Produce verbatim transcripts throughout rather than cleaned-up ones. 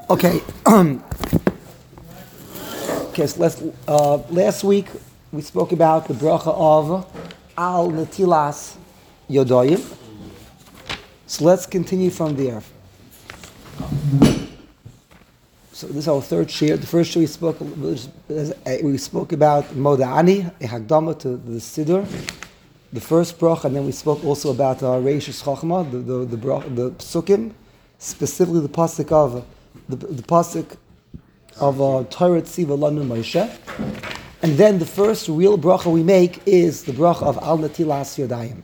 Okay. okay. So let's. Uh, last week we spoke about the bracha of al netilas yodoyim. So let's continue from there. So this is our third share. The first share we spoke we spoke about moda'ani, a hagdama to the siddur, the first bracha, and then we spoke also about uh, reishis chachma, the the the, bracha, the psukim, specifically the pasuk of the the pasuk of uh, Torah Tziva Lanu Moshe, and then the first real bracha we make is the bracha of al netilas yodayim.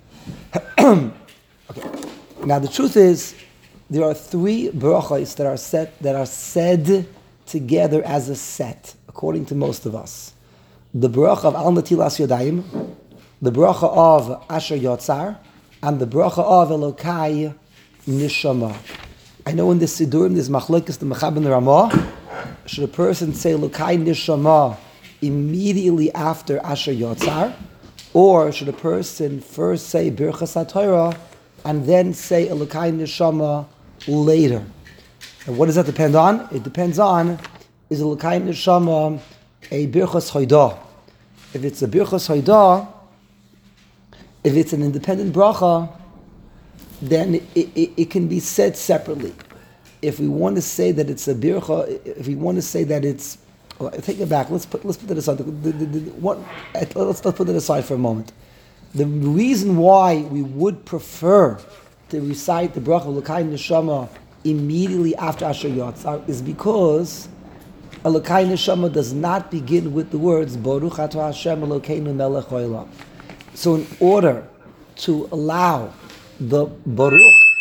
Okay. Now the truth is, there are three brachas that are set that are said together as a set, according to most of us. The bracha of al netilas yodayim, the bracha of Asher Yotzar, and the bracha of Elokai Nishama. I know in the Siddurim there's machlokes the Mechab and the Ramah. Should a person say Elokai Nishama immediately after Asher Yotzar, or should a person first say Birchas HaTorah and then say Elokai Nishama later? And what does that depend on? It depends on, is Elokai Nishama a Birchas Hoidah? If it's a Birchas Hoidah, if it's an independent bracha, then it, it, it can be said separately. If we want to say that it's a bircha, if we want to say that it's, well, take it back. Let's put let's put that aside. The, the, the, the, what, let's let's put that aside for a moment. The reason why we would prefer to recite the bracha of Elokai Neshama immediately after Asher Yotzar is because Elokai Neshama does not begin with the words Baruch Atah Hashem Elokeinu Melech Haolam. So in order to allow the Baruch,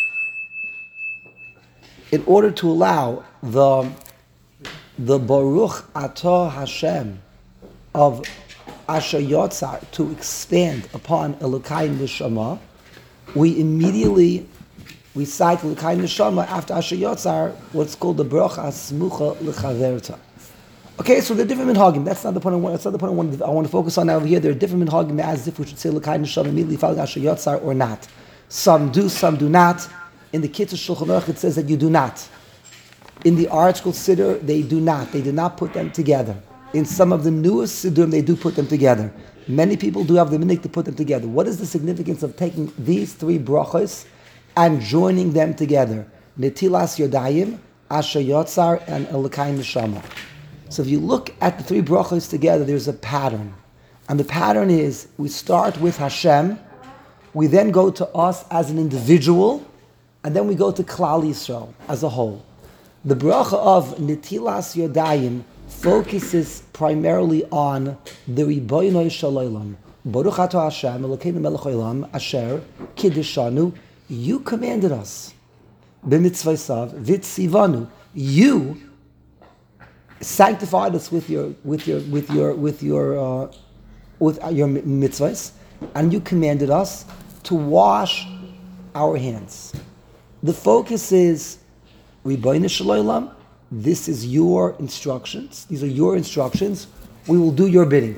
in order to allow the the Baruch Atah Hashem of Asher Yotzar to expand upon Elokai Neshama, we immediately recite Elokai Neshama after Asher Yotzar, what's called the Bracha Smucha L'Chaverta. Okay, so there are different minhagim. That's not the point I want. That's not the point I want. I want to focus on over here. There are different minhagim as if we should say Elokai Neshama immediately following Asher Yotzar or not. Some do, some do not. In the Kitzur Shulchan Aruch, it says that you do not. In the Article Siddur, they do not. They do not put them together. In some of the newest Siddur, they do put them together. Many people do have the minhag to put them together. What is the significance of taking these three brachos and joining them together? Netilas Yodayim, Asher Yotzar, and Elokai Neshama. So if you look at the three brachos together, there's a pattern. And the pattern is, we start with Hashem, we then go to us as an individual, and then we go to Klal Yisrael as a whole. The bracha of Netilas Yodayim focuses primarily on the Ribono Shel Olam. Baruch Atah Hashem Elokeinu Melech Haolam Asher Kiddeshanu. You commanded us. B'mitzvosav v'tzivanu. You sanctified us with your with your with your with your uh, with your mitzvahs, and you commanded us to wash our hands. The focus is Ribono Shel Olam. This is your instructions. These are your instructions. We will do your bidding.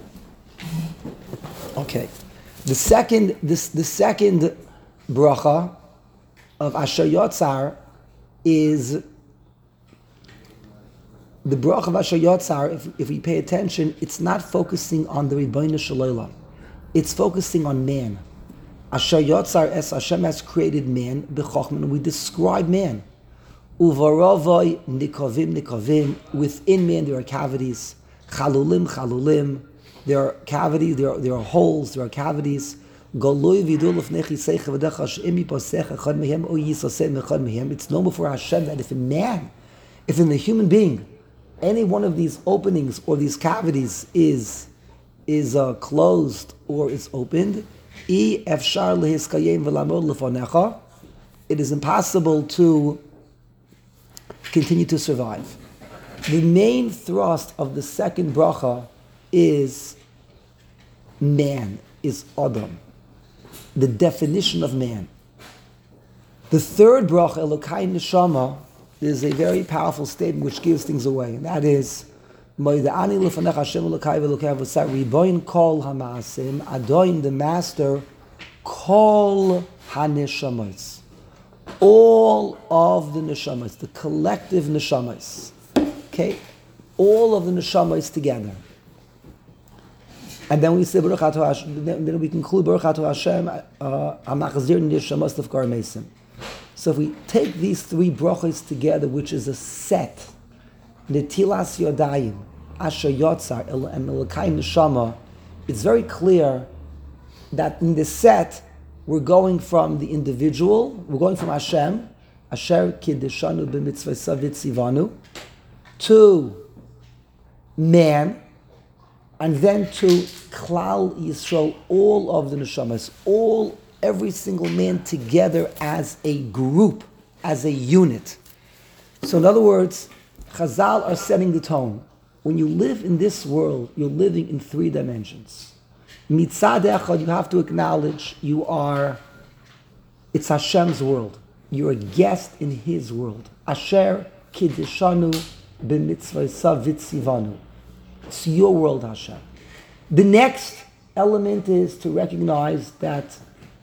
Okay. The second this the second bracha of Asher Yotzar is the bracha of Asher Yotzar. If, if we pay attention, it's not focusing on the Ribono Shel Olam. It's focusing on man. Asher Yotzar es Hashem has created man b'chochma, and we describe man. Uvarovoi nikovim nikovim. Within man there are cavities. Chalulim chalulim. There are cavities. There are, there are holes. There are cavities. Goloi vidul lefnei chiseicha v'decha she'imi posecha echad mehem o yisaseh echad mehem. It's known before Hashem that if a man, if in the human being, any one of these openings or these cavities is is uh, closed or is opened, it is impossible to continue to survive. The main thrust of the second bracha is man, is Adam, the definition of man. The third bracha, Elokai Neshama, is a very powerful statement which gives things away, and that is Moida'ani lefanech Hashem Elokai v'Elokai avosai riboin kol hamaasim Adoin, the master, kol haneshamos. all of the neshamas, the collective neshamas. Okay? All of the neshamas together. And then we say Baruch Atah Hashem, then we conclude Baruch Atah Hashem, Hamachzir Neshamas Lefkar Mesim. So if we take these three brachos together, which is a set, Netilas Yodayim, Asher Yotzar, and Elokai Neshama, it's very clear that in the set, we're going from the individual, we're going from Hashem, Asher Kiddeshanu B'mitzvah Vitzivanu, to man, and then to Klal Yisrael, all of the neshamas, all, every single man together as a group, as a unit. So in other words, Chazal are setting the tone. When you live in this world, you're living in three dimensions. Mitzad echad, you have to acknowledge you are, it's Hashem's world. You're a guest in His world. Asher Kiddeshanu b'mitzvah vitzivanu. It's your world, Hashem. The next element is to recognize that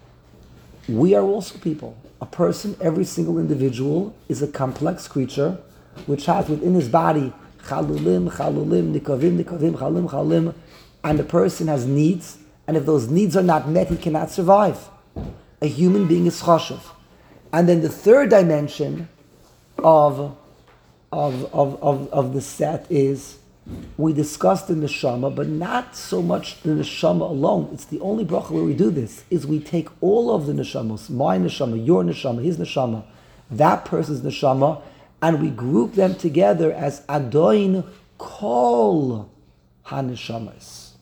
we are also people. A person, every single individual, is a complex creature which has within his body chalulim, chalulim, nikavim, nikavim, chalim, chalim, and the person has needs, and if those needs are not met, he cannot survive. A human being is chashuv. And then the third dimension of, of, of, of, of the set is, we discussed the neshama, but not so much the neshama alone. It's the only bracha where we do this, is we take all of the neshamos, my neshama, your neshama, his neshama, that person's neshama, and we group them together as Adoin Kol HaNeshamas.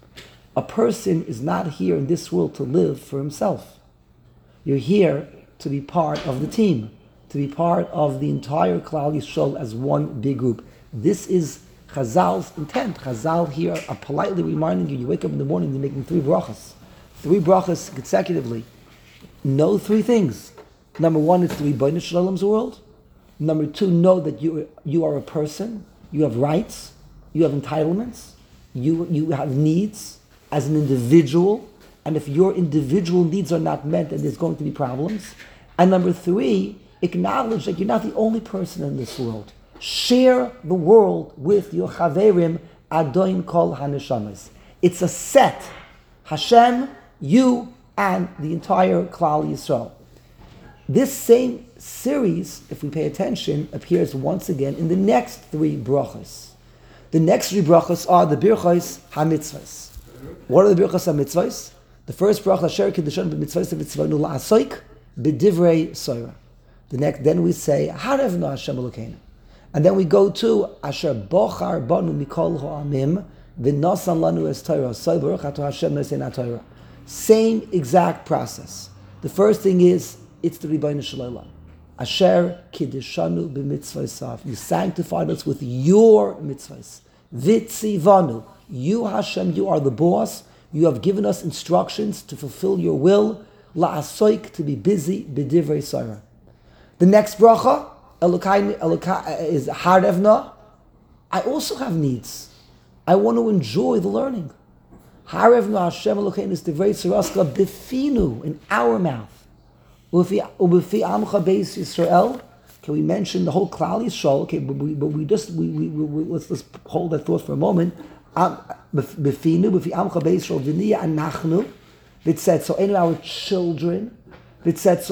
A person is not here in this world to live for himself. You're here to be part of the team, to be part of the entire Klal Yisrael as one big group. This is Chazal's intent. Chazal here are politely reminding you, you wake up in the morning, you're making three brachas. Three brachas consecutively. Know three things. Number one, it's the Rebbeinu Shalom's world. Number two, know that you, you are a person. You have rights. You have entitlements. You, you have needs as an individual. And if your individual needs are not met, then there's going to be problems. And number three, acknowledge that you're not the only person in this world. Share the world with your chaverim, Adoin Kol HaNeshamas. It's a set. Hashem, you, and the entire Klal Yisrael. This same series, if we pay attention, appears once again in the next three brachas. The next three brachas are the birchos ha-mitzvahs. What are the birchos ha-mitzvahs? The first bracha, Asher Kiddeshanu b'mitzvahs vitzivanu la'asoik b'divrei soira. The next, then we say, Harevna Hashem Elokeinu. And then we go to Asher Bochar Banu Mikol Ha'amim V'Nosan Lanu Es Torah Soy Baruch Atah Hashem Nesein Torah. Same exact process. The first thing is it's the Rebbeinu Shalom. Asher Kiddeshanu b'mitzvahs. You sanctified us with your mitzvahs. Vitzivanu. You Hashem, you are the boss. You have given us instructions to fulfill your will. La'asoik, to be busy. B'divrei soira. The next bracha, Elokai, Elokai is Harevna. I also have needs. I want to enjoy the learning. Harevna Hashem Elokeinu is Divrei Saraska Bifinu, in our mouth. Ubefi Amcha Beis Yisrael. Can we mention the whole Klal Yisrael? Okay, but we, but we just we, we, we let's let's hold that thought for a moment. Bifinu, Ubefi Amcha Beis Yisrael V'niya Anachnu. It said so. Any of our children. We focus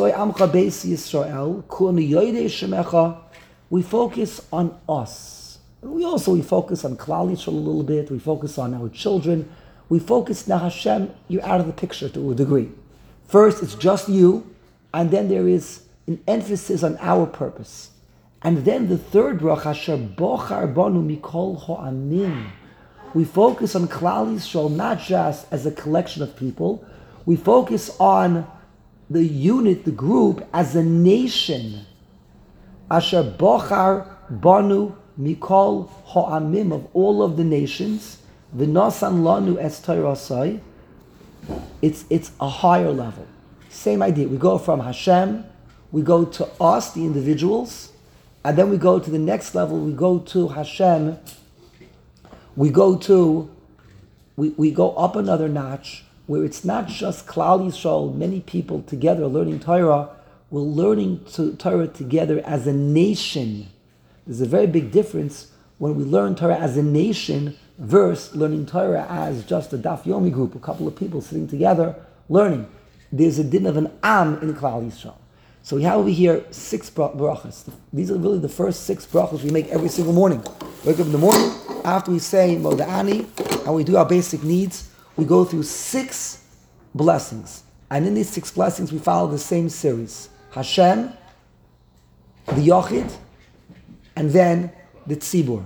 on us. We also we focus on Klal Yisrael a little bit. We focus on our children. We focus now, Hashem, you're out of the picture to a degree. First, it's just you, and then there is an emphasis on our purpose. And then the third bracha, Asher Bochar Banu Mikol Ha'amim. We focus on Klal Yisrael not just as a collection of people. We focus on the unit, the group, as a nation. Asher Bochar Banu Mikol Ha'amim, of all of the nations. V'nosan lanu es Torah. It's it's a higher level. Same idea. We go from Hashem, we go to us, the individuals, and then we go to the next level. We go to Hashem. We go to we, we go up another notch, where it's not just Klal Yisrael, many people together learning Torah. we're learning to Torah together as a nation. There's a very big difference when we learn Torah as a nation versus learning Torah as just a Daf Yomi group, a couple of people sitting together learning. There's a din of an Am in Klal Yisrael. So we have over here six brachas. These are really the first six brachas we make every single morning. Wake up in the morning, after we say Moda'ani, and we do our basic needs, we go through six blessings. And in these six blessings, we follow the same series. Hashem, the Yochid, and then the Tzibur.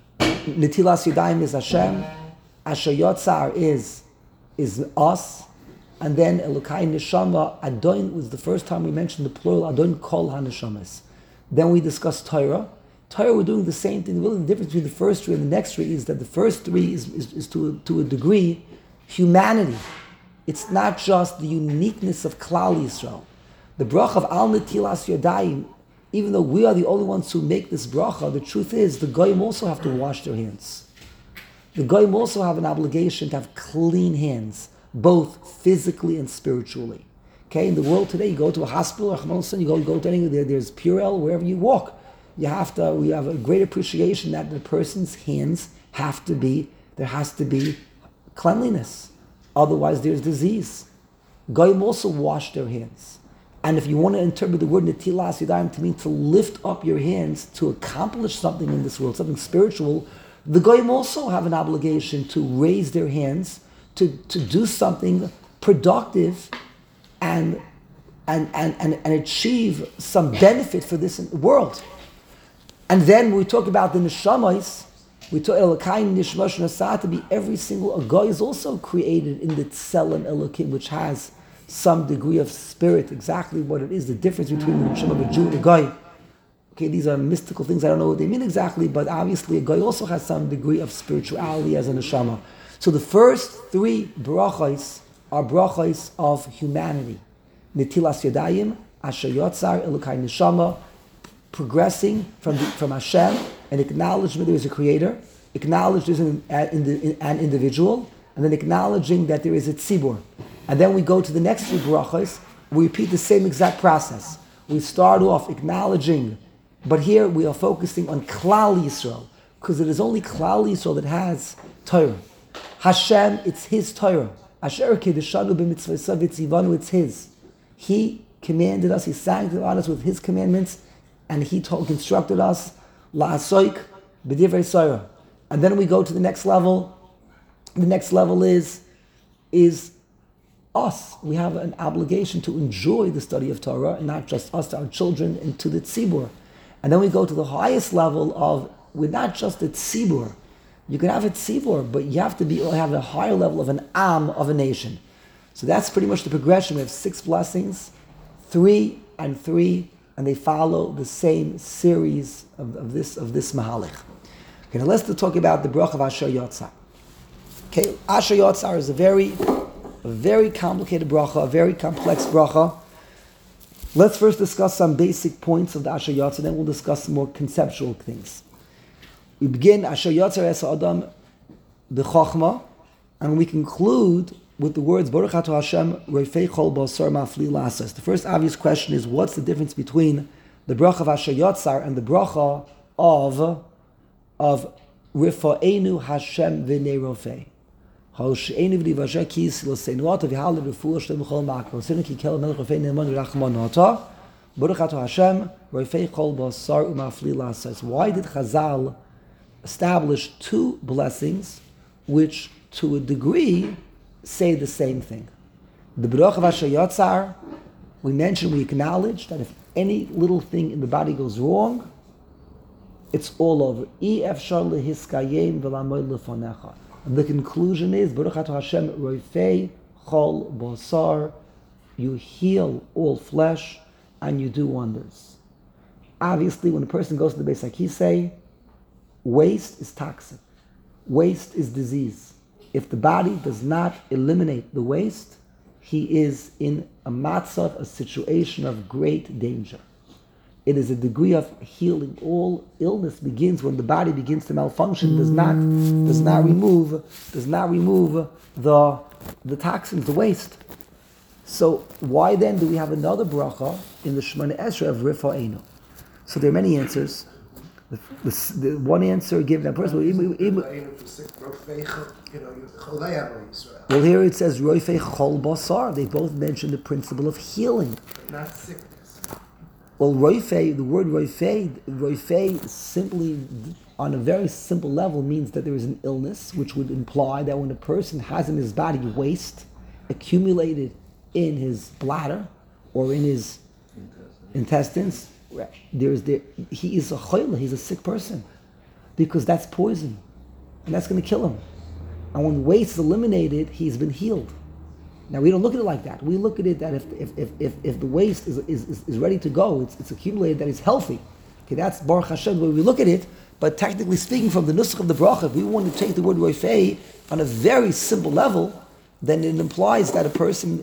Netilas Yadayim is Hashem, Asher Yotzar is, is us, and then Elokai Neshama, Adon was the first time we mentioned the plural, Adon Kol HaNeshamas. Then we discussed Torah. Torah, we're doing the same thing. Really, the difference between the first three and the next three is that the first three is, is, is to, a, to a degree humanity. It's not just the uniqueness of Klal Yisrael. The bracha of Al Netilas Yadayim, even though we are the only ones who make this bracha, the truth is the goyim also have to wash their hands. The goyim also have an obligation to have clean hands, both physically and spiritually. Okay, in the world today, you go to a hospital, or you go, you go to anywhere, there, there's Purell, wherever you walk. You have to, we have a great appreciation that the person's hands have to be, there has to be cleanliness. Otherwise, there's disease. Goyim also wash their hands. And if you want to interpret the word Netilas Yadayim to mean to lift up your hands to accomplish something in this world, something spiritual, the Goyim also have an obligation to raise their hands to, to do something productive and, and, and, and, and achieve some benefit for this world. And then when we talk about the Neshamas, we talk Elokai Nishmash Nasah to be every single, a Goy is also created in the Tselem Elokim, which has some degree of spirit, exactly what it is, the difference between the Neshama of a Jew and a Goy. Okay, these are mystical things, I don't know what they mean exactly, but obviously a Goy also has some degree of spirituality as a Neshama. So the first three brachos are brachos of humanity. Netilas Yadayim, Asher Yotzar, Elokai Neshama, progressing from the, from Hashem, and acknowledgement there is a creator, acknowledge there's an, an, an individual, and then acknowledging that there is a tzibur. And then we go to the next three brachos, we repeat the same exact process. We start off acknowledging, but here we are focusing on Klal Yisrael, because it is only Klal Yisrael that has Torah. Hashem, it's His Torah. Asher kedeshanu b'mitzvasav v'tzivanu, it's His. He commanded us, He sanctified us with His commandments, and He told, instructed us, la'asoik b'divrei Torah. And then we go to the next level. The next level is, is us. We have an obligation to enjoy the study of Torah, and not just us, to our children, and to the tzibur. And then we go to the highest level of, we're not just a tzibur. You can have a tzibur, but you have to be have a higher level of an am, of a nation. So that's pretty much the progression. We have six blessings, three and three, and they follow the same series of, of this of this mahalich. Okay, now let's talk about the bracha of Asher Yotzar. Okay, Asher Yotzar is a very, a very complicated bracha, a very complex bracha. Let's first discuss some basic points of the Asher Yotzar, then we'll discuss some more conceptual things. We begin Asher Yotzar es Adam b'chochma, and we conclude with the words Baruch Ato Hashem Reifei Chol Basar Mafli Lasas. The first obvious question is, what's the difference between the bracha of Asher Yotzar and the bracha of of Rifa'enu Hashem V'nei Rofei? Ha'oshe'enu v'divasher kis l'seinuata v'hal l'refuah shtem chol makro l'sinu ki kel melech Rofei ne'eman v'rachman nota Baruch Ato Hashem Reifei Chol Basar Mafli Lasas. Why did Chazal establish two blessings which, to a degree, say the same thing? The bracha of Asher Yotzar, we mentioned, we acknowledge that if any little thing in the body goes wrong, it's all over. And the conclusion is, Baruch Ato Hashem Roifei Chol Basar, you heal all flesh and you do wonders. Obviously, when a person goes to the Beis HaKisei, waste is toxic. Waste is disease. If the body does not eliminate the waste, he is in a matzav, a situation of great danger. It is a degree of healing. All illness begins when the body begins to malfunction, does not does not remove does not remove the the toxins, the waste. So why then do we have another bracha in the Shemona Esrei of Rifa'enu? So there are many answers. The, the, the one answer given that person. Well, here it says Roifei Chol Basar. They both mention the principle of healing, not sickness. Well, Roifei, the word Roifei, Roifei simply, on a very simple level, means that there is an illness, which would imply that when a person has in his body waste accumulated in his bladder or in his intestines, there is there, he is a choyle, he's a sick person, because that's poison, and that's going to kill him. And when waste is eliminated, he's been healed. Now we don't look at it like that. We look at it that if if if if, if the waste is, is, is ready to go, it's, it's accumulated, that it's healthy. Okay, that's Baruch Hashem the way we look at it. But technically speaking, from the nusach of the bracha, if we want to take the word roifei on a very simple level, then it implies that a person,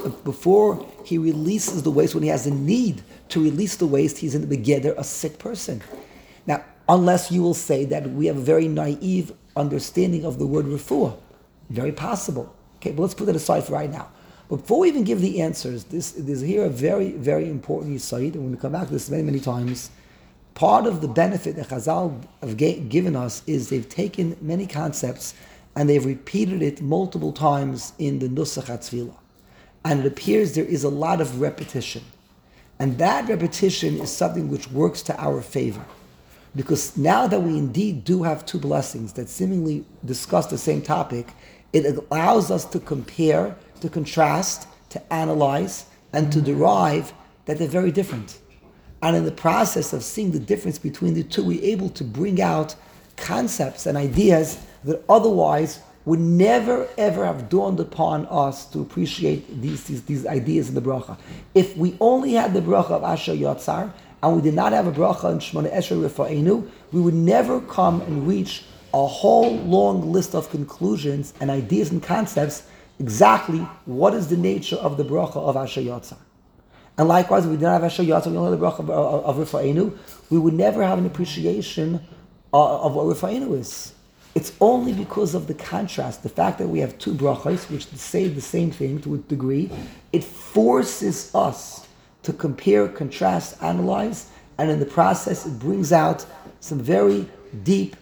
before he releases the waste, when he has a need to release the waste, he's in the begeder, a sick person. Now, unless you will say that we have a very naive understanding of the word refuah, very possible. Okay, but let's put that aside for right now. But before we even give the answers, this there's here a very, very important yesod, and we're going to come back to this many, many times. Part of the benefit that Chazal have given us is they've taken many concepts and they've repeated it multiple times in the Nusach HaTzvilah. And it appears there is a lot of repetition. And that repetition is something which works to our favor. Because now that we indeed do have two blessings that seemingly discuss the same topic, it allows us to compare, to contrast, to analyze, and to derive that they're very different. And in the process of seeing the difference between the two, we're able to bring out concepts and ideas that otherwise would never ever have dawned upon us to appreciate these, these, these ideas in the bracha. If we only had the bracha of Asher Yotzar, and we did not have a bracha in Shemona Esrei Rifa'enu, we would never come and reach a whole long list of conclusions and ideas and concepts, exactly what is the nature of the bracha of Asher Yotzar. And likewise, if we didn't have Asher Yotzar, we only had the bracha of, of, of Rifa'enu, we would never have an appreciation of, of what Rifa'enu is. It's only because of the contrast, the fact that we have two brachas, which say the same thing to a degree, it forces us to compare, contrast, analyze, and in the process it brings out some very deep,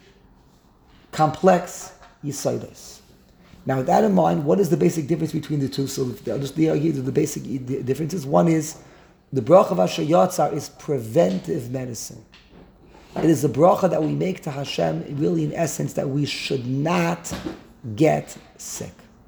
complex yisodos. Now with that in mind, what is the basic difference between the two? So I'll just argue that the basic differences. One is, the bracha of Asher Yotzar is preventive medicine. It is a bracha that we make to Hashem, really in essence, that we should not get sick.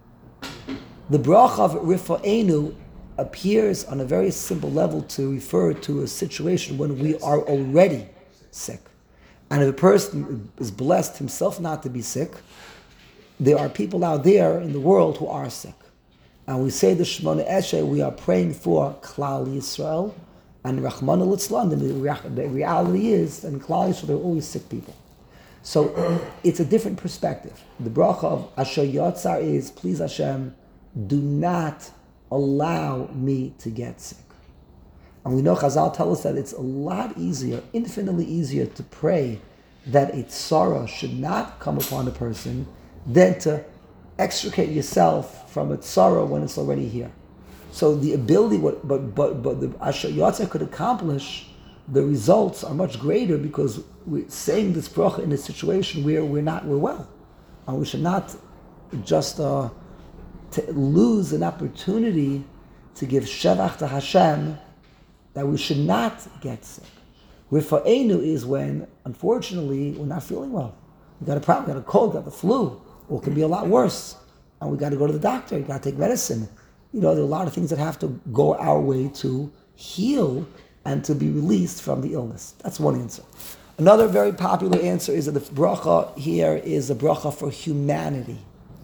The bracha of Rifa'enu appears on a very simple level to refer to a situation when we are already sick. And if a person is blessed himself not to be sick, there are people out there in the world who are sick. And we say the Shemona Esrei, we are praying for Klal Yisrael, and Rahman al-Islam, the reality is that in Klal Yisrael there are always sick people. So it's a different perspective. The bracha of Asher Yotzar is, please Hashem, do not allow me to get sick. And we know Chazal tell us that it's a lot easier, infinitely easier to pray that a tzara should not come upon a person than to extricate yourself from a tzara when it's already here. So the ability, what, but but but the Asher Yotzar could accomplish, the results are much greater because we're saying this bracha in a situation where we're not, we're well, and we should not just uh, to lose an opportunity to give shevach to Hashem that we should not get sick. Rifa'enu is when, unfortunately, we're not feeling well. We got a problem, we got a cold, got the flu, or it can be a lot worse, and we got to go to the doctor. You got to take medicine. You know, there are a lot of things that have to go our way to heal and to be released from the illness. That's one answer. Another very popular answer is that the bracha here is a bracha for humanity.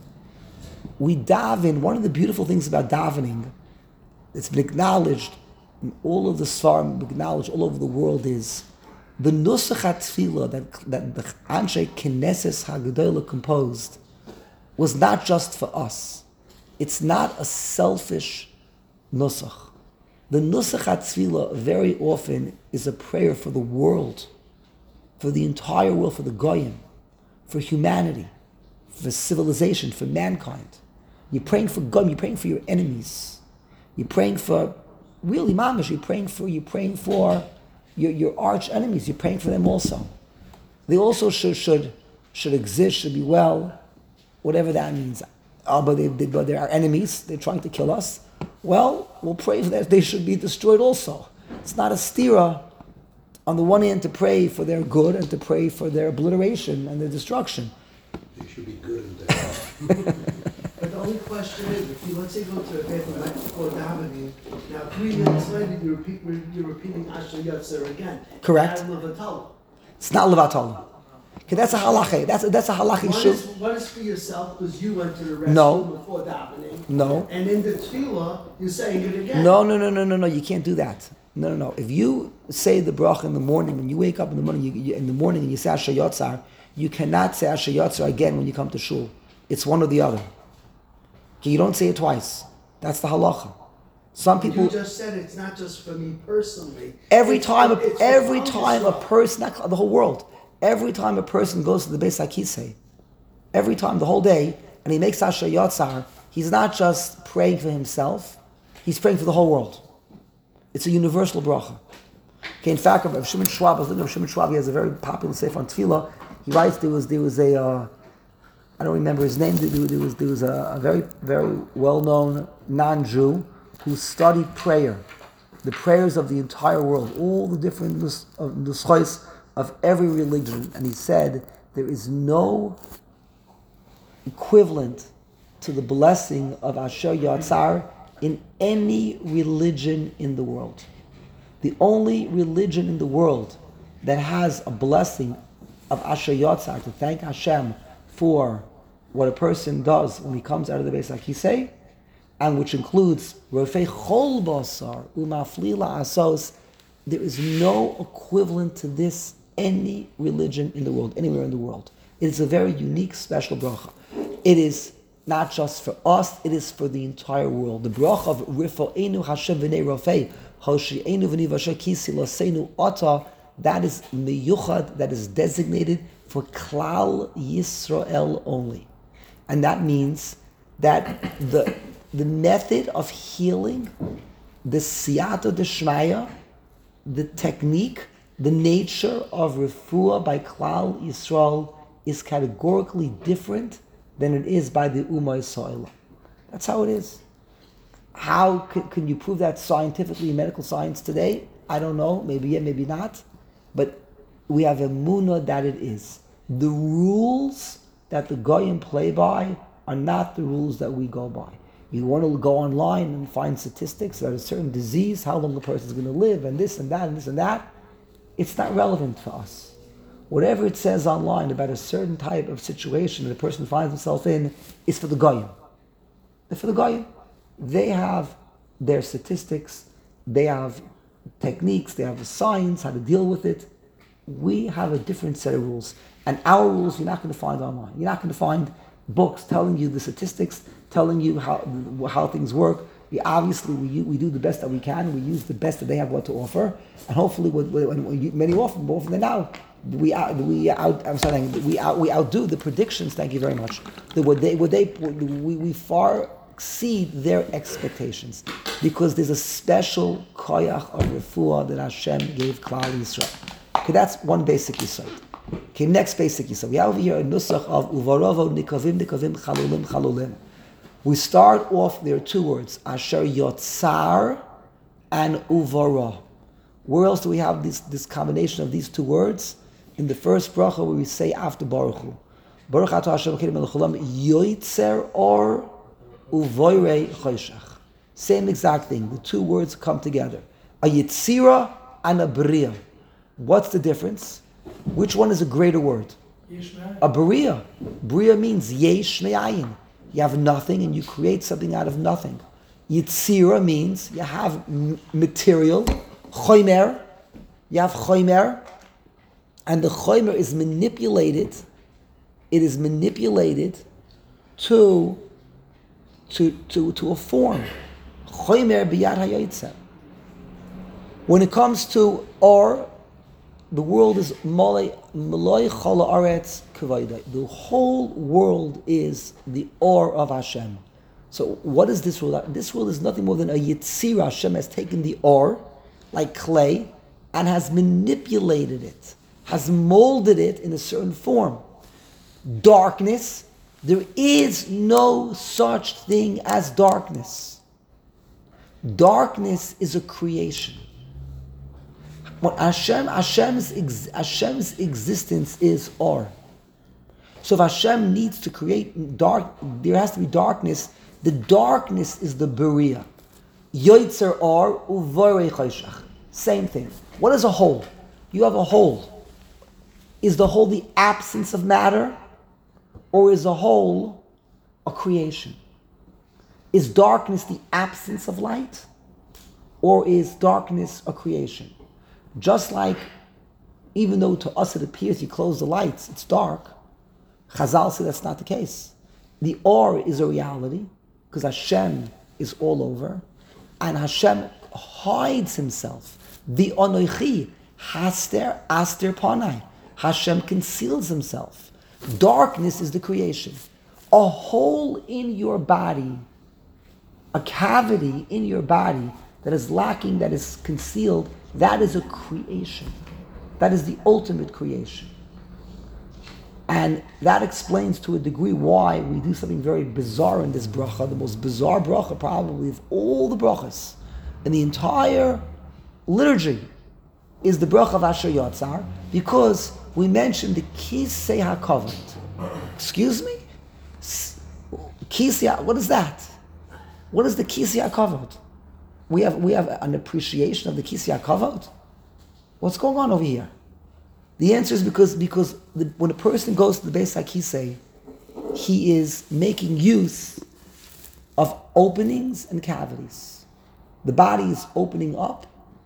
We daven, one of the beautiful things about davening, it's been acknowledged in all of the Svarim, acknowledged all over the world, is the Nusach HaTzvilah that, that the Anshe Knesses HaGedolah composed was not just for us. It's not a selfish nusach. The Nusach HaTzvilah very often is a prayer for the world, for the entire world, for the Goyim, for humanity, for civilization, for mankind. You're praying for Goyim, you're praying for your enemies. You're praying for, really, mamish, you're praying for, you're praying for your, your arch enemies. You're praying for them also. They also should should should exist, should be well, whatever that means. Oh, but, they, they, but they're our enemies. They're trying to kill us. Well, we'll pray for that. They should be destroyed also. It's not a stira, on the one hand, to pray for their good and to pray for their obliteration and their destruction. They should be good and bad. But the only question is, if you, let's say, go to a bed right before davening, now three minutes later, you're, repeat, you're repeating Asher Yotzer again. Correct. Add Levatala. It's not levatala. Okay, that's a halacha. That's a, that's a halacha One issue. is, one is for yourself, because you went to the restroom No. before davening. No. And in the tefillah, you're saying it again. No, no, no, no, no, no. You can't do that. No, no, no. If you say the bracha in the morning, when you wake up in the morning, you, you, in the morning and you say Asher Yotzar, you cannot say Asher Yotzar again when you come to shul. It's one or the other. Okay, you don't say it twice. That's the halacha. Some people. You just said it's not just for me personally. Every It's time, for- a, it's for every Klal time a Yisrael. person, not the whole world, every time a person goes to the Beis HaKisei, every time, the whole day, and he makes Asher Yotzar, he's not just praying for himself, he's praying for the whole world. It's a universal bracha. Okay, in fact, Rav Shimon Schwab, I was looking at Rav Shimon Schwab, he has a very popular sefer on tefillah. He writes there was there was a, uh, I don't remember his name, there, there was there was a, a very very well-known non-Jew who studied prayer, the prayers of the entire world, all the different nus- of nuschos of every religion, and he said there is no equivalent to the blessing of Asher Yatzar in any religion in the world. The only religion in the world that has a blessing of Asher Yatzar, to thank Hashem for what a person does when he comes out of the Beis HaKisei, and which includes Rofei Chol Basar Umaflila Asos, there is no equivalent to this any religion in the world, anywhere in the world. It is a very unique, special bracha. It is not just for us, it is for the entire world. The bracha of Rifa'enu Hashem v'nei Rofei, Hoshi'enu v'nei Vasher Kisi Laseinu Ata, that is miyuchad, that is designated for Klal Yisrael only. And that means that the the method of healing, the siyata d'shmaya, the technique, the nature of refuah by Klal Yisrael is categorically different than it is by the Ummah Yisrael. That's how it is. How can, can you prove that scientifically in medical science today? I don't know. Maybe yeah, maybe not. But we have a munah that it is. The rules that the Goyim play by are not the rules that we go by. You want to go online and find statistics about a certain disease, how long the person is going to live, and this and that and this and that. It's not relevant for us. Whatever it says online about a certain type of situation that a person finds himself in is for the Goyim. They're for the Goyim. They have their statistics, they have techniques, they have the science, how to deal with it. We have a different set of rules. And our rules you're not going to find online. You're not going to find books telling you the statistics, telling you how how things work. We obviously we we do the best that we can. We use the best that they have what to offer, and hopefully, when, when, when many often more often than now, we out we out. I'm sorry, we out we outdo the predictions. Thank you very much. The, what they what they we, we far exceed their expectations because there's a special koyach of refuah that Hashem gave Klal Yisrael. Okay, that's one basic yisod. Okay, next basic yisod. We have over here a nusach of uvarovo nikavim nikavim chalulim chalulim. We start off, there are two words, Asher Yotzar and Uvara. Where else do we have this, this combination of these two words? In the first bracha where we say after Baruch Hu. Baruch Atah Hashem Elokeinu melech haolam Yoitzer or Uvoirei Choshech. Same exact thing. The two words come together. A Yitzira and a Bria. What's the difference? Which one is a greater word? A Bria. Bria means Yesh Me'ayin. You have nothing and you create something out of nothing. Yitzira means you have m- material, choimer, you have choimer, and the choimer is manipulated, it is manipulated to, to, to, to a form. Choimer biyad hayotzer. When it comes to or, the world is molei moloi chala aretz kavayda. The whole world is the or of Hashem. So what is this world? This world is nothing more than a Yitzira. Hashem has taken the or, like clay, and has manipulated it, has molded it in a certain form. Darkness, there is no such thing as darkness. Darkness is a creation. What Hashem, Hashem's, ex, Hashem's existence is or. So if Hashem needs to create dark, there has to be darkness. The darkness is the Beria. Yoitzer or uvorei choshech. Same thing. What is a whole? You have a whole. Is the whole the absence of matter? Or is a whole a creation? Is darkness the absence of light? Or is darkness a creation? Just like, even though to us it appears you close the lights, it's dark, Chazal say that's not the case. The or is a reality, because Hashem is all over, and Hashem hides himself. The Anoichi, Haster, Aster Panai. Hashem conceals himself. Darkness is the creation. A hole in your body, a cavity in your body that is lacking, that is concealed, that is a creation. That is the ultimate creation. And that explains to a degree why we do something very bizarre in this bracha, the most bizarre bracha probably of all the brachas in the entire liturgy is the bracha of Asher Yatzar, because we mentioned the Kisei HaKavod. Excuse me? Kisei, what is that? What is the Kisei HaKavod? We have we have an appreciation of the Kisei HaKavod? What's going on over here? The answer is because because the, when a person goes to the Beis HaKisei, he is making use of openings and cavities. The body is opening up,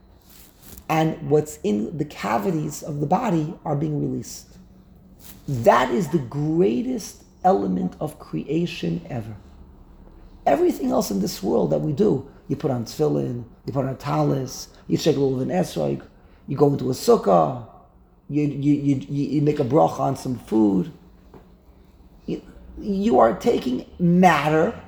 and what's in the cavities of the body are being released. That is the greatest element of creation ever. Everything else in this world that we do, you put on tefillin, you put on a talis, you shake a little of an esrog, you go into a sukkah, you, you, you, you make a bracha on some food. You, you are taking matter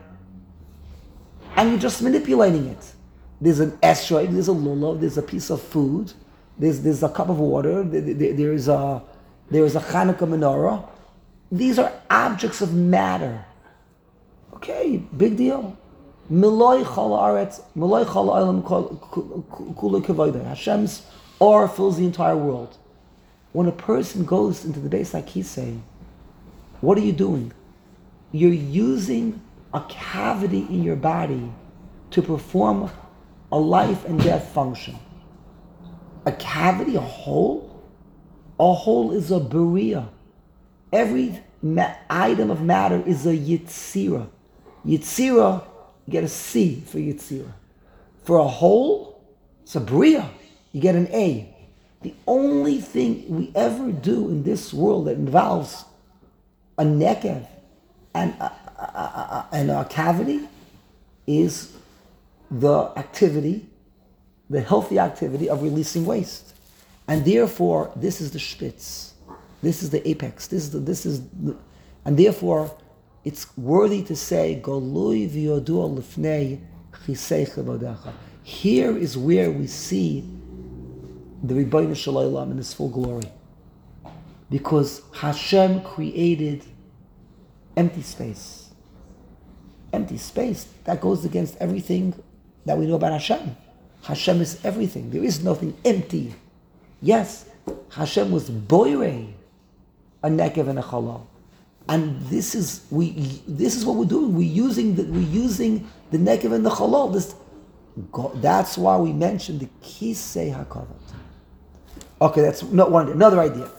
and you're just manipulating it. There's an esrog, there's a lulav, there's a piece of food, there's, there's a cup of water, there, there, there's a there is a Hanukkah menorah. These are objects of matter. Okay, big deal. Miloi chal haaretz, miloi chal ha'olam kulu kavodah. Hashem's aura fills the entire world. When a person goes into the Beis HaKisei, what are you doing? You're using a cavity in your body to perform a life and death function. A cavity, a hole? A hole is a beria. Every ma- item of matter is a yitzira. Yitzira, you get a C for yitzira. For a hole, it's a beria. You get an A. The only thing we ever do in this world that involves a nekev and a, a, a, and a cavity is the activity, the healthy activity of releasing waste. And therefore, this is the spitz. This is the apex. This is the, this is the, and therefore, it's worthy to say, Golui v'yodua lifnei chisei chavodecha. Here is where we see the Rebbeinu Shel Olam in his full glory. Because Hashem created empty space. Empty space, that goes against everything that we know about Hashem. Hashem is everything. There is nothing empty. Yes, Hashem was boirei, a nekev and a chalal. And this is we. This is what we're doing. We're using the we're using the nekev and the chalal. This, that's why we mentioned the kisei hakavod. Okay, that's not one. Another idea.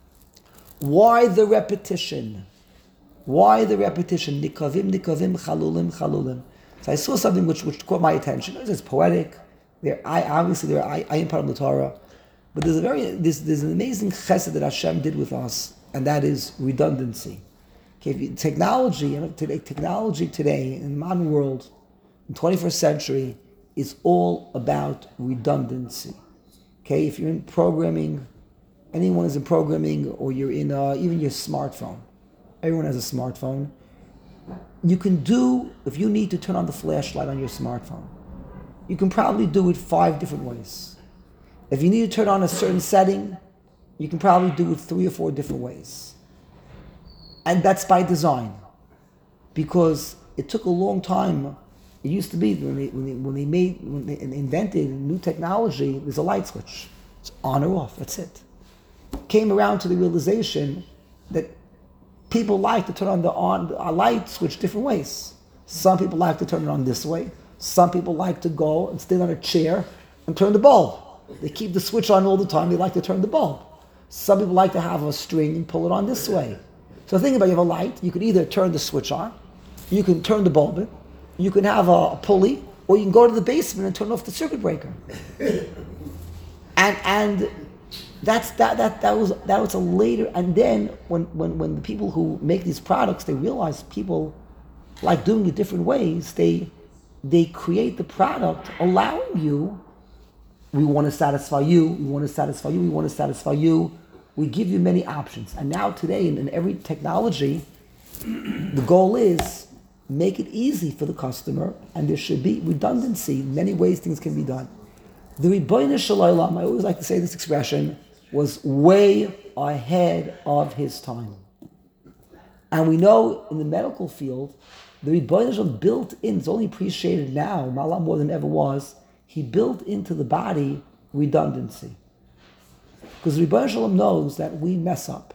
Why the repetition? Why the repetition? Nikavim, nikavim, chalulim, chalulim. So I saw something which which caught my attention. It's poetic. There, I obviously there. I I am part of the Torah. But there's a very there's, there's an amazing chesed that Hashem did with us, and that is redundancy. Okay, if you, technology, you know, today, technology today in the modern world, in the twenty-first century, is all about redundancy. Okay, if you're in programming, anyone is in programming, or you're in uh, even your smartphone. Everyone has a smartphone. you can do, if you need to turn on the flashlight on your smartphone, you can probably do it five different ways. If you need to turn on a certain setting, you can probably do it three or four different ways. And that's by design. Because it took a long time. It used to be when they, when they, when they made, when they invented new technology, there's a light switch. It's on or off, that's it. Came around to the realization that people like to turn on the on a light switch different ways. Some people like to turn it on this way. Some people like to go and stand on a chair and turn the bulb. They keep the switch on all the time. They like to turn the bulb. Some people like to have a string and pull it on this way. So think about it, you have a light. You can either turn the switch on, you can turn the bulb in, you can have a, a pulley, or you can go to the basement and turn off the circuit breaker. and and that's that that that was that was a later. And then when when when the people who make these products, they realize people like doing it different ways. They they create the product allowing you. We want to satisfy you. We want to satisfy you. We want to satisfy you. We give you many options. And now today, in, in every technology, the goal is make it easy for the customer, and there should be redundancy. In many ways, things can be done. The Ribbono Shel Olam, I always like to say this expression, was way ahead of his time. And we know in the medical field, the Ribbono Shel Olam built in, it's only appreciated now, a lot more than ever was, he built into the body redundancy. Because the Ribbono Shel Olam knows that we mess up.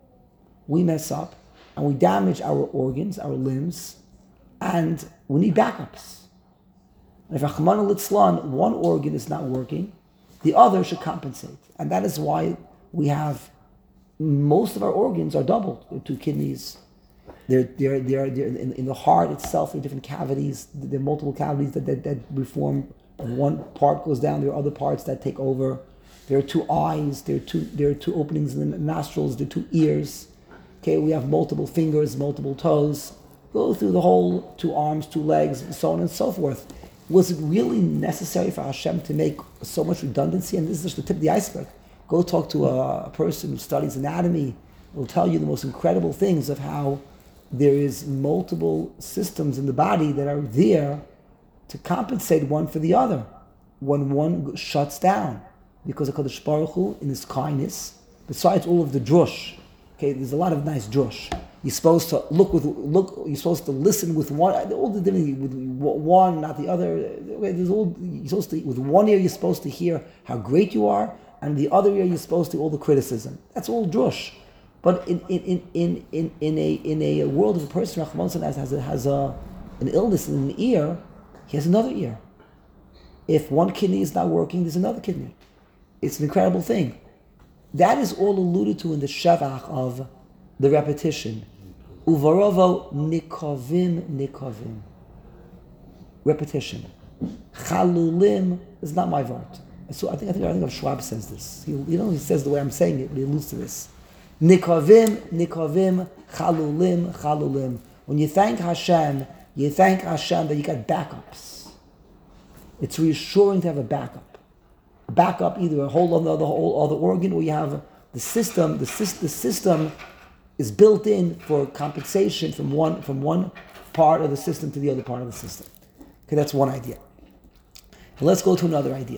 We mess up, and we damage our organs, our limbs, and we need backups. And if Rachmana litzlan, one organ is not working, the other should compensate. And that is why we have, most of our organs are doubled. There are two kidneys. They're, they're, they're, they're in, in the heart itself, there are different cavities. There are multiple cavities that, that, that reform. One part goes down, there are other parts that take over. There are two eyes, there are two, there are two openings in the nostrils, there are two ears. Okay, we have multiple fingers, multiple toes. Go through the whole two arms, two legs, and so on and so forth. Was it really necessary for Hashem to make so much redundancy? And this is just the tip of the iceberg. Go talk to a, a person who studies anatomy. It'll tell you the most incredible things of how there is multiple systems in the body that are there to compensate one for the other when one shuts down. Because of HaKadosh Baruch Hu, in his kindness, besides all of the drush, okay, there's a lot of nice drush. You're supposed to look with look. You're supposed to listen with one. All the different with one, not the other. There's all. You're supposed to with one ear. You're supposed to hear how great you are, and the other ear you're supposed to all the criticism. That's all drush. But in in in in in a in a world of a person, Rahman has has a, has a an illness in an ear, he has another ear. If one kidney is not working, there's another kidney. It's an incredible thing. That is all alluded to in the Shevach of the repetition. Uvarovo nikovim nikovim. Repetition. Chalulim is not my word. So I think I think I think Schwab says this. He, you know, he says the way I'm saying it, but he alludes to this. Nikovim nikovim chalulim chalulim. When you thank Hashem, you thank Hashem that you got backups. It's reassuring to have a backup. A backup, either a whole other whole other organ, or you have the system. The, the system is built in for compensation from one from one part of the system to the other part of the system. Okay, that's one idea. And let's go to another idea.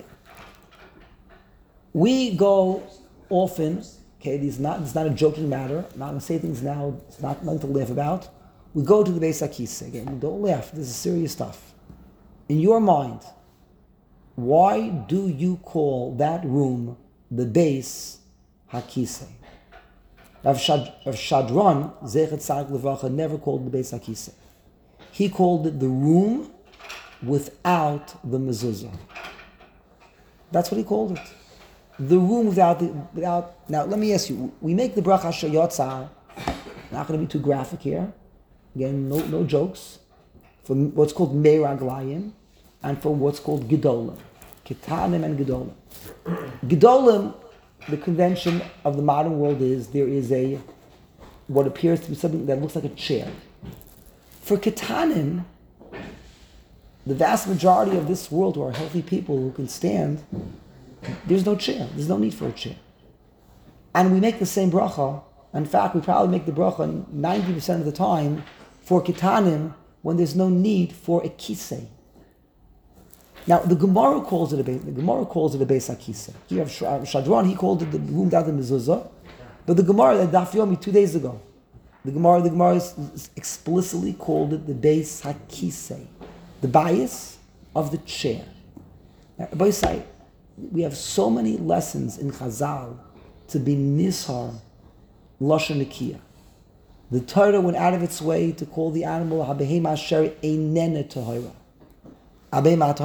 We go often. Okay, this is not it's not a joking matter. I'm not going to say things now. It's not nothing to laugh about. We go to the Beis HaKisei. Again, don't laugh. This is serious stuff. In your mind, why do you call that room the Beis HaKisei? Rav Shad, Shadron, Zechet Tzaddik Levacha, never called it the Beis HaKisei. He called it the room without the mezuzah. That's what he called it. The room without the without. Now, let me ask you: we make the bracha Shayotzar. Not going to be too graphic here. Again, no no jokes. For what's called Meiraglayim, and for what's called Gedolim, Ketanim and Gedolim. Gedolim, the convention of the modern world is there is a what appears to be something that looks like a chair. For Ketanim, the vast majority of this world who are healthy people who can stand, there's no chair. There's no need for a chair. And we make the same bracha. In fact, we probably make the bracha ninety percent of the time for kitanim when there's no need for a kisei. Now the Gemara calls it a base. The Gemara calls it a beis hakisei. Here of Shadran, he called it the room down the mezuzah, but the Gemara that Daf Yomi two days ago, the Gemara the Gemara is, is explicitly called it the beis hakisei, the bias of the chair. Now, by side, we have so many lessons in Chazal to be nishar lashon nikiyah. The Torah went out of its way to call the animal habehema asher einene tahora. And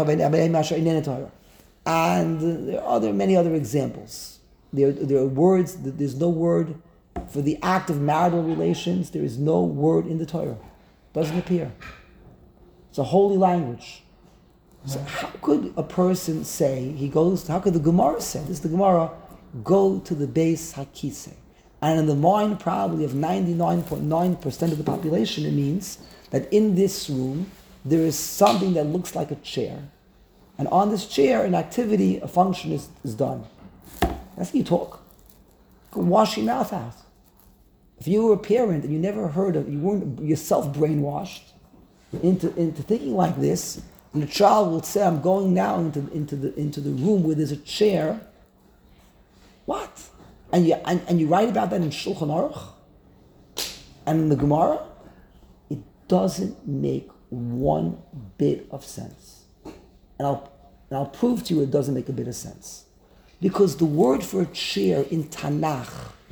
there are other many other examples. There, there are words. There's no word for the act of marital relations. There is no word in the Torah. It doesn't appear. It's a holy language. So how could a person say he goes? How could the Gemara say this? Is the Gemara go to the beis hakisei, and in the mind probably of ninety-nine point nine percent of the population, it means that in this room there is something that looks like a chair, and on this chair, an activity, a function is, is done. That's how you talk. You can wash your mouth out. If you were a parent and you never heard of, you weren't yourself brainwashed into, into thinking like this, and the child will say, "I'm going now into, into the into the room where there's a chair." What? And you and, and you write about that in Shulchan Aruch and in the Gemara. It doesn't make one bit of sense, and I'll and I'll prove to you it doesn't make a bit of sense, because the word for a chair in Tanakh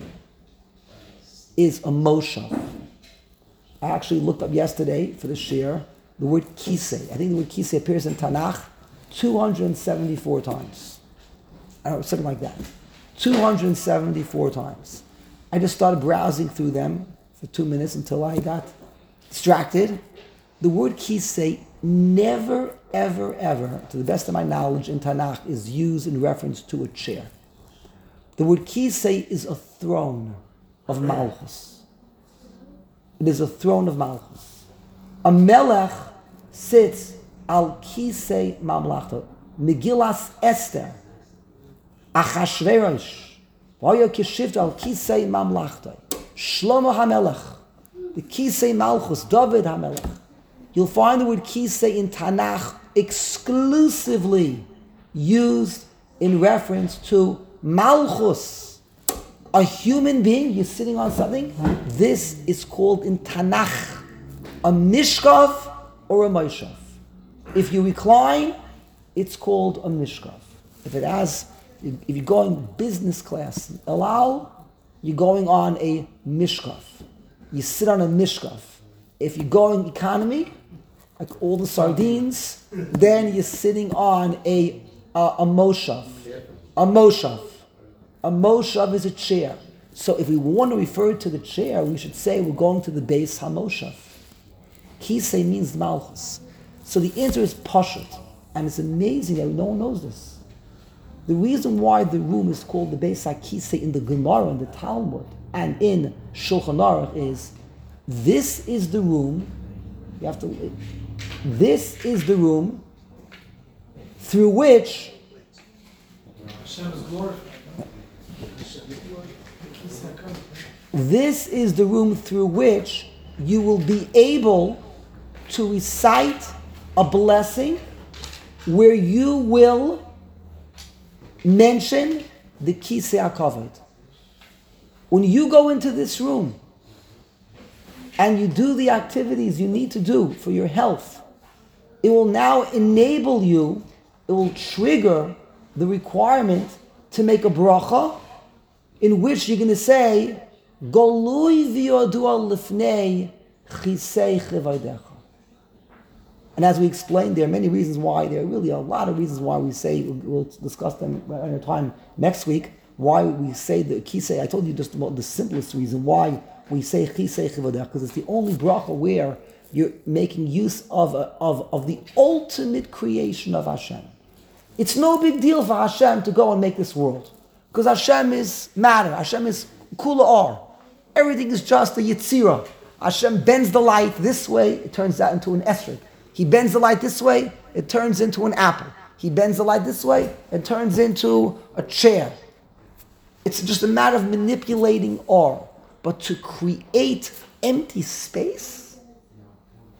is a moshav. I actually looked up yesterday for the share the word kisei. I think the word kisei appears in Tanakh two hundred seventy-four times. I don't know, something like that. two hundred seventy-four times. I just started browsing through them for two minutes until I got distracted. The word kisei never, ever, ever, to the best of my knowledge in Tanakh, is used in reference to a chair. The word kisei is a throne of Malchus. It is a throne of Malchus. A melech sits al kisei mamlachta. Megillas Esther. Achashverosh. Vaya kishivt al kisei mamlachta. Shlomo HaMelech. The kisei Malchus. David HaMelech. You'll find the word kisei in Tanakh exclusively used in reference to Malchus. A human being, you're sitting on something. This is called in Tanakh a mishkav or a moshav. If you recline, it's called a mishkav. If it has, if you're going business class, El Al, you're going on a mishkav. You sit on a mishkav. If you're going economy, like all the sardines, then you're sitting on a a, a moshav. A moshav. A moshav is a chair. So if we want to refer to the chair, we should say we're going to the beis hamoshav. Kisei means malchus. So the answer is pashut. And it's amazing that no one knows this. The reason why the room is called the beis hakisei in the Gemara and the Talmud and in Shulchan Aruch is, this is the room, you have to, this is the room through which Hashem is glorified. This is the room through which you will be able to recite a blessing where you will mention the Kisei HaKavod. When you go into this room and you do the activities you need to do for your health, it will now enable you, it will trigger the requirement to make a bracha in which you're going to say, Golui v'yodua lifnei chisei chevaydecha. And as we explained, there are many reasons why, there are really a lot of reasons why we say, we'll discuss them at our time next week, why we say the kisei. I told you just about the simplest reason why we say chisei chevaydecha, because it's the only bracha where you're making use of, a, of, of the ultimate creation of Hashem. It's no big deal for Hashem to go and make this world, because Hashem is matter, Hashem is kula or. Everything is just a yitzira. Hashem bends the light this way, it turns out into an esrog. He bends the light this way, it turns into an apple. He bends the light this way, it turns into a chair. It's just a matter of manipulating or. But to create empty space,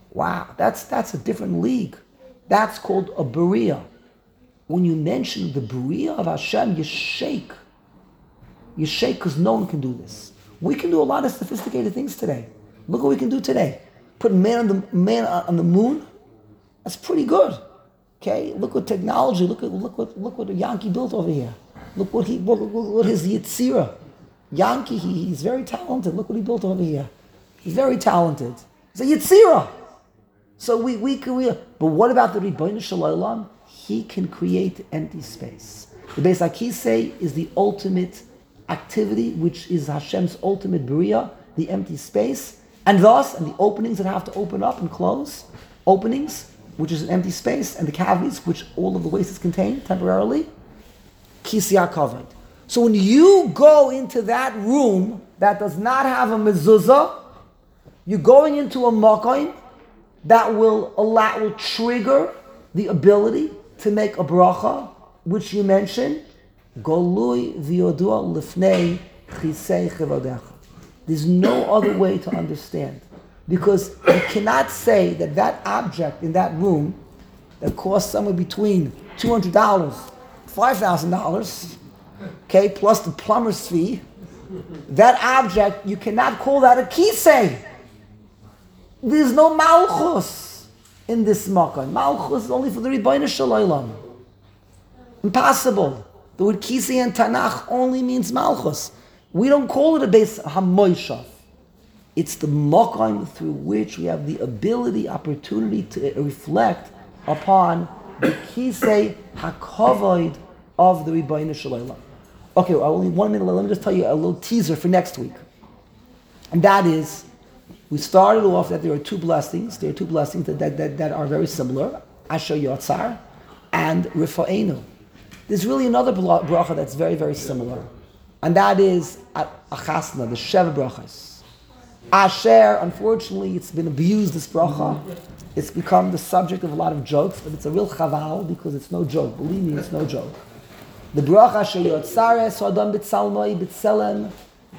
Wow, that's that's a different league. That's called a Beria. When you mention the Beria of Hashem, you shake. You shake because no one can do this. We can do a lot of sophisticated things today. Look what we can do today. Put man on the man on the moon. That's pretty good. Okay, look what technology. Look at look what look what Yankee built over here. Look what he look, look, look what his Yitzira. Yankee, he, he's very talented. Look what he built over here. He's very talented. He's a Yitzira. So we we can we. But what about the Ribbono Shel Olam? He can create empty space. The Beis HaKisei is the ultimate activity, which is Hashem's ultimate Bria, the empty space, and thus, and the openings that have to open up and close, openings, which is an empty space, and the cavities, which all of the waste is contained temporarily, Kisei HaKavod. So when you go into that room that does not have a mezuzah, you're going into a makom that will allow, will trigger the ability to make a bracha, which you mentioned, Golui v'yodua lifnei chisei chevodecha. There's no other way to understand. Because you cannot say that that object in that room that costs somewhere between two hundred dollars, five thousand dollars, okay, plus the plumber's fee, that object, you cannot call that a kisei. There's no malchus in this makkah. Malchus is only for the Ribbono Shel Olam. Impossible. The word kisei in Tanakh only means malchus. We don't call it a Beis HaMoshav. It's the makom through which we have the ability, opportunity to reflect upon the kisei hakavod of the Ribbono Shel Olam. Okay, well, only one minute. Let me just tell you a little teaser for next week, and that is, we started off that there are two blessings. There are two blessings that that, that, that are very similar: Asher Yotzar and Rifa'enu. There's really another bracha that's very very similar, and that is Achasna, the Sheva brachas. Asher, unfortunately, it's been abused, this bracha. It's become the subject of a lot of jokes, but it's a real chaval because it's no joke. Believe me, it's no joke. The bracha Asher Yotzar so Adam B'Tzalmoi B'Tselem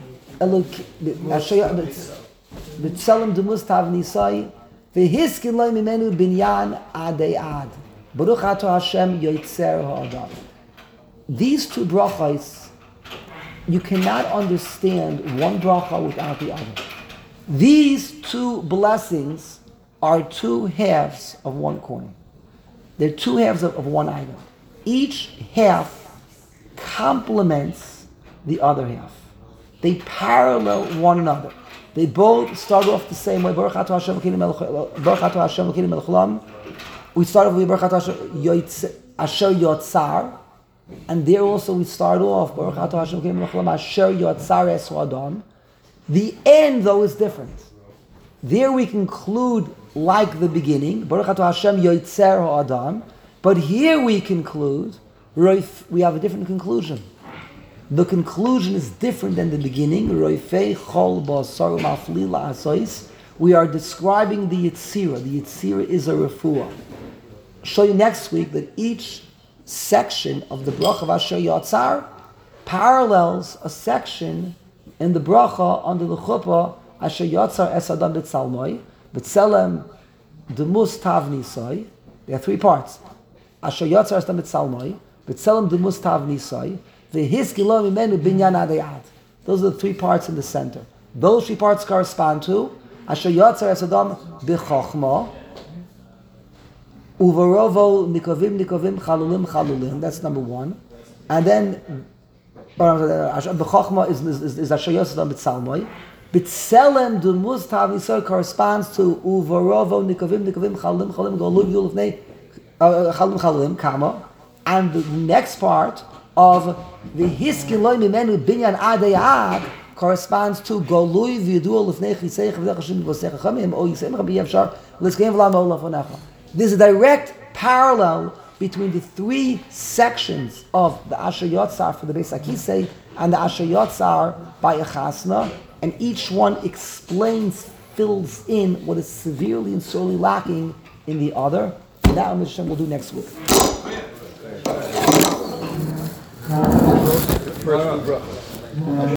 Elok Asher B'Tselem Demus Tav Nisai V'Hiskin Lo Mimenu Binyan Adei Ad Baruch Ato Hashem Yotzer HaAdam. These two brachas, you cannot understand one bracha without the other. These two blessings are two halves of one coin. They're two halves of, of one item. Each half complements the other half. They parallel one another. They both start off the same way. Baruch Ato Hashem Elokeinu melech haolam. We start off with Baruch Ato Asher Yotzar, and there also we start off Baruch Ato Hashem Elokeinu melech haolam Asher Yotzar es Adam. The end, though, is different. There we conclude like the beginning, Baruch Ato Hashem Yotzer HaAdam, but here we conclude, we have a different conclusion. The conclusion is different than the beginning. We are describing the Yitzira. The Yitzira is a refuah. I'll show you next week that each section of the bracha of Asher Yotzar parallels a section in the bracha under the chuppah Asher Yotzar es Adam B'Tzalmoi B'Tselem Demus Tav Nisai. There are three parts. Asher Yotzar es Adam B'Tzalmoi B'Tselem Demus Tav Nisai V'Hiskin Lo Mimenu Binyan Adei Ad. Those are the three parts in the center. Those three parts correspond to Asher Yotzar es Adam B'Chochma Uvarovo Nikovim Nikovim Chalulim Chalulim. That's number one. And then B'Chochma is is is Asher Yotzar Adam B'Tzalmoi. B'Tselem Demus Tav Nisai corresponds to Uvarovo Nikovim Nikovim Chalulim Chalulim Golub Yulufnei Chalulim Chalulim Kama. And the next part of the Hiskin Lo Mimenu Binyan Adei Ad corresponds to Golui V'Yidua Lefnei Chisei Chavdei Chashim V'Vosei Chachamim O Yisem Rabbi Yevshar L'Zkein V'Lam Olav Onecha. There's a direct parallel between the three sections of the Asher Yotzar for the Beis HaKisei and the Asher Yotzar by Achasna, and each one explains, fills in what is severely and sorely lacking in the other. And that Hashem we'll do next week. First bracha.